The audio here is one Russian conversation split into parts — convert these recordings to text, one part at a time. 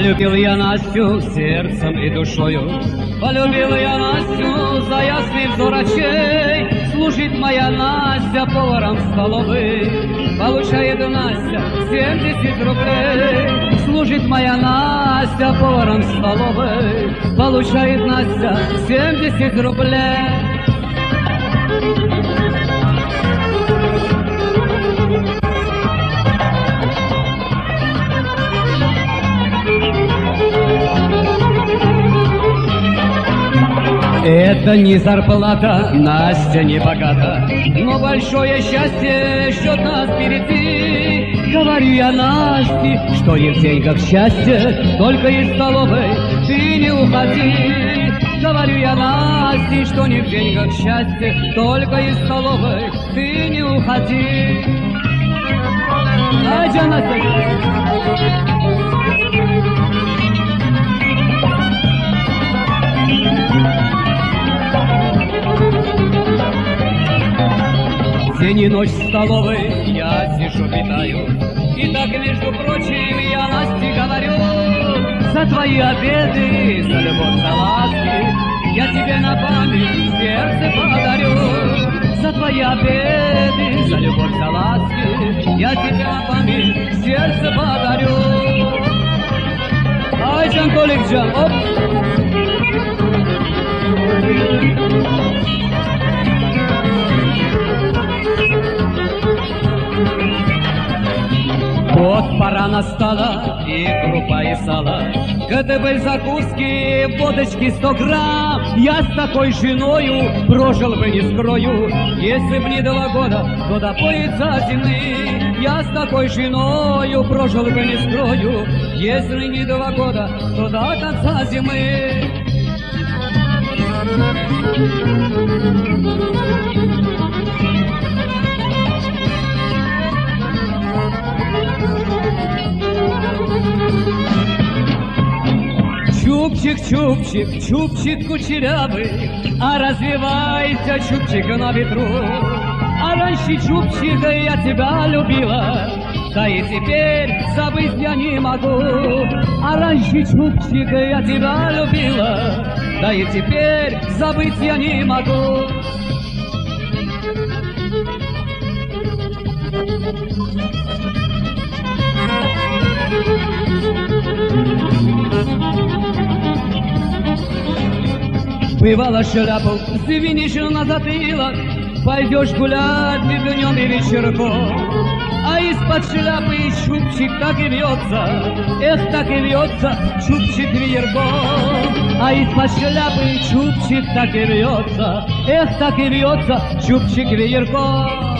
Полюбил я Настю сердцем и душою, полюбил я Настю за ясный взор очей. Служит моя Настя поваром в столовой, получает Настя 70 рублей. Служит моя Настя поваром в столовой, получает Настя 70 рублей. Это не зарплата, Настя не богата, но большое счастье ждет нас впереди. Говорю я Насте, что не в деньгах счастье, только из столовой ты не уходи. Говорю я Насте, что не в деньгах счастье, только из столовой ты не уходи. Ай, Настя! День и ночь в столовой я сижу, питаю, и так, между прочим, я Насте говорю: за твои обеды, за любовь, за ласки я тебе на память сердце подарю. За твои обеды, за любовь, за ласки я тебе на память сердце подарю. Ай, Джан Толик Джан, оп! Вот пора настала, и крупа, и сало, КТБ закуски, водочки 100 грамм. Я с такой женою прожил бы, не скрою, если б не 2 года, то до пояса зимы. Я с такой женою прожил бы, не скрою, если не 2 года, то до конца зимы. Чубчик, чубчик, чубчик кучерявый, а развивайся, чубчик, на ветру. А раньше, чубчика, я тебя любила, да и теперь забыть я не могу. А раньше, чубчика, я тебя любила, да и теперь забыть я не могу. Бывало, шляпу звенишь на затылок, пойдешь гулять днем и вечерком, а из-под шляпы чубчик так и вьется, эх, так и вьется чубчик веерком. А из-под шляпы чубчик так и вьется, эх, так и вьется чубчик веерком.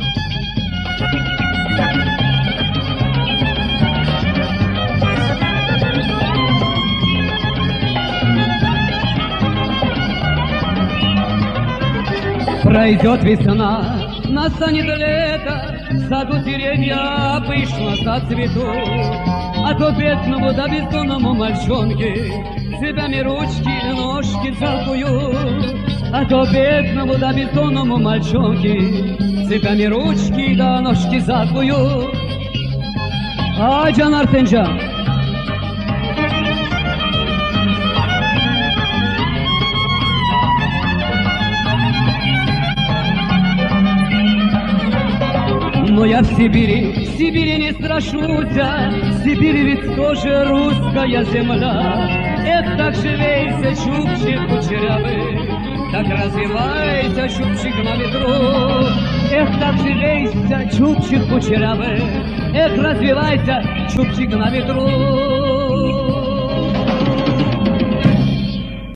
Пройдет весна, настанет лето, в саду деревья пышно зацветут. А то бедному да бездомному мальчонке цепями ручки, ножки целкуют. А то бедному да бездомному мальчонке цепями ручки да ножки целкуют. Ай, Джан Артенджан! Но я в Сибири не страшуся, Сибирь ведь тоже русская земля. Эх, так живейся, чубчик кучерявый, так развивайся, чубчик, на ветру. Эх, так живейся, чубчик кучерявый, эх, развивайся, чубчик, на ветру.